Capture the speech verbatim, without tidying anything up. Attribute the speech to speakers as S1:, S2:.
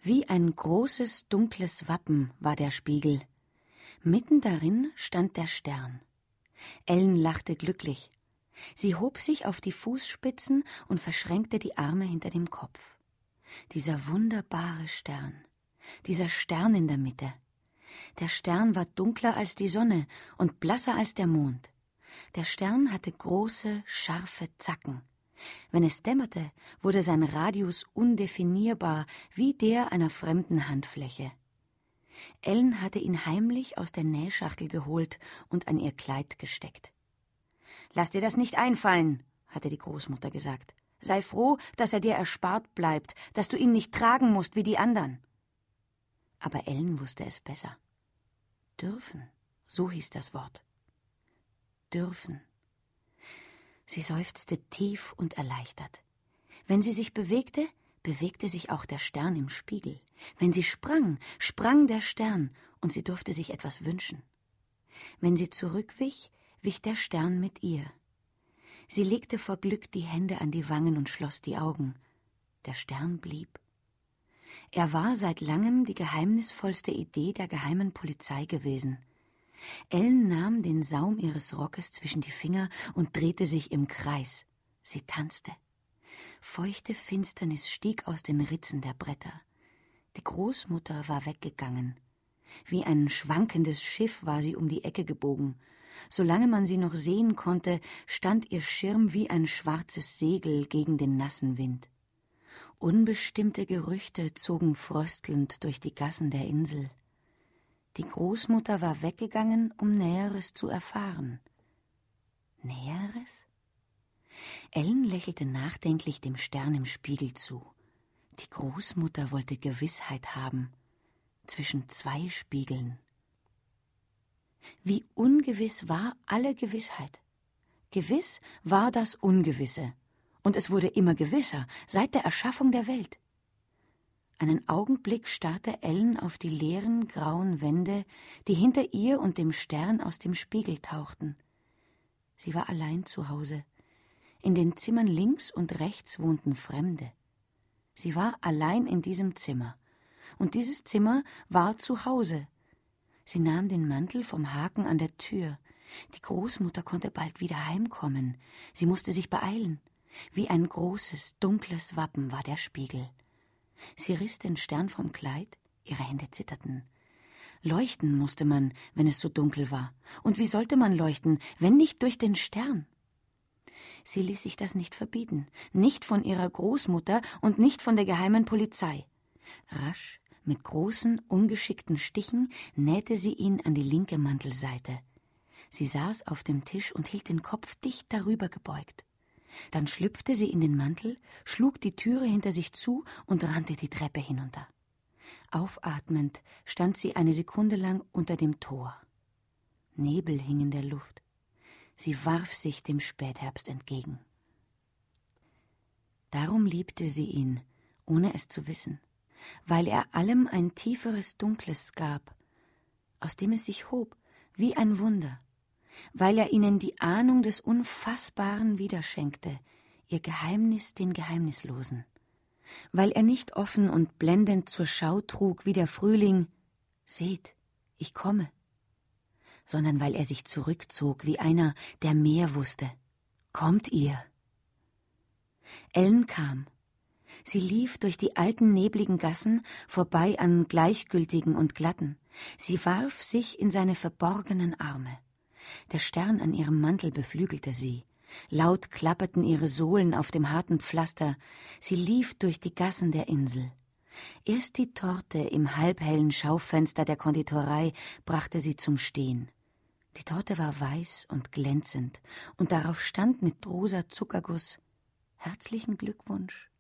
S1: Wie ein großes, dunkles Wappen war der Spiegel. Mitten darin stand der Stern. Ellen lachte glücklich. Sie hob sich auf die Fußspitzen und verschränkte die Arme hinter dem Kopf. Dieser wunderbare Stern, dieser Stern in der Mitte. Der Stern war dunkler als die Sonne und blasser als der Mond. Der Stern hatte große, scharfe Zacken. Wenn es dämmerte, wurde sein Radius undefinierbar wie der einer fremden Handfläche. Ellen hatte ihn heimlich aus der Nähschachtel geholt und an ihr Kleid gesteckt. »Lass dir das nicht einfallen«, hatte die Großmutter gesagt. »Sei froh, dass er dir erspart bleibt, dass du ihn nicht tragen musst wie die anderen.« Aber Ellen wusste es besser. Dürfen, so hieß das Wort. Dürfen. Sie seufzte tief und erleichtert. Wenn sie sich bewegte, bewegte sich auch der Stern im Spiegel. Wenn sie sprang, sprang der Stern, und sie durfte sich etwas wünschen. Wenn sie zurückwich, wich der Stern mit ihr. Sie legte vor Glück die Hände an die Wangen und schloss die Augen. Der Stern blieb. Er war seit langem die geheimnisvollste Idee der geheimen Polizei gewesen. Ellen nahm den Saum ihres Rockes zwischen die Finger und drehte sich im Kreis. Sie tanzte. Feuchte Finsternis stieg aus den Ritzen der Bretter. Die Großmutter war weggegangen. Wie ein schwankendes Schiff war sie um die Ecke gebogen. Solange man sie noch sehen konnte, stand ihr Schirm wie ein schwarzes Segel gegen den nassen Wind. Unbestimmte Gerüchte zogen fröstelnd durch die Gassen der Insel. Die Großmutter war weggegangen, um Näheres zu erfahren. Näheres? Ellen lächelte nachdenklich dem Stern im Spiegel zu. Die Großmutter wollte Gewissheit haben. Zwischen zwei Spiegeln. Wie ungewiss war alle Gewissheit. Gewiss war das Ungewisse. Und es wurde immer gewisser, seit der Erschaffung der Welt. Einen Augenblick starrte Ellen auf die leeren, grauen Wände, die hinter ihr und dem Stern aus dem Spiegel tauchten. Sie war allein zu Hause. In den Zimmern links und rechts wohnten Fremde. Sie war allein in diesem Zimmer. Und dieses Zimmer war zu Hause. Sie nahm den Mantel vom Haken an der Tür. Die Großmutter konnte bald wieder heimkommen. Sie musste sich beeilen. Wie ein großes, dunkles Wappen war der Spiegel. Sie riss den Stern vom Kleid, ihre Hände zitterten. Leuchten musste man, wenn es so dunkel war. Und wie sollte man leuchten, wenn nicht durch den Stern? Sie ließ sich das nicht verbieten, nicht von ihrer Großmutter und nicht von der geheimen Polizei. Rasch, mit großen, ungeschickten Stichen, nähte sie ihn an die linke Mantelseite. Sie saß auf dem Tisch und hielt den Kopf dicht darüber gebeugt. Dann schlüpfte sie in den Mantel, schlug die Türe hinter sich zu und rannte die Treppe hinunter. Aufatmend stand sie eine Sekunde lang unter dem Tor. Nebel hing in der Luft. Sie warf sich dem Spätherbst entgegen. Darum liebte sie ihn, ohne es zu wissen, weil er allem ein tieferes Dunkles gab, aus dem es sich hob wie ein Wunder, weil er ihnen die Ahnung des Unfassbaren wiederschenkte, ihr Geheimnis den Geheimnislosen, weil er nicht offen und blendend zur Schau trug wie der Frühling, »Seht, ich komme«, sondern weil er sich zurückzog wie einer, der mehr wusste. »Kommt ihr!« Ellen kam. Sie lief durch die alten nebligen Gassen, vorbei an Gleichgültigen und Glatten. Sie warf sich in seine verborgenen Arme. Der Stern an ihrem Mantel beflügelte sie. Laut klapperten ihre Sohlen auf dem harten Pflaster. Sie lief durch die Gassen der Insel. Erst die Torte im halbhellen Schaufenster der Konditorei brachte sie zum Stehen. Die Torte war weiß und glänzend, und darauf stand mit rosa Zuckerguss: »Herzlichen Glückwunsch,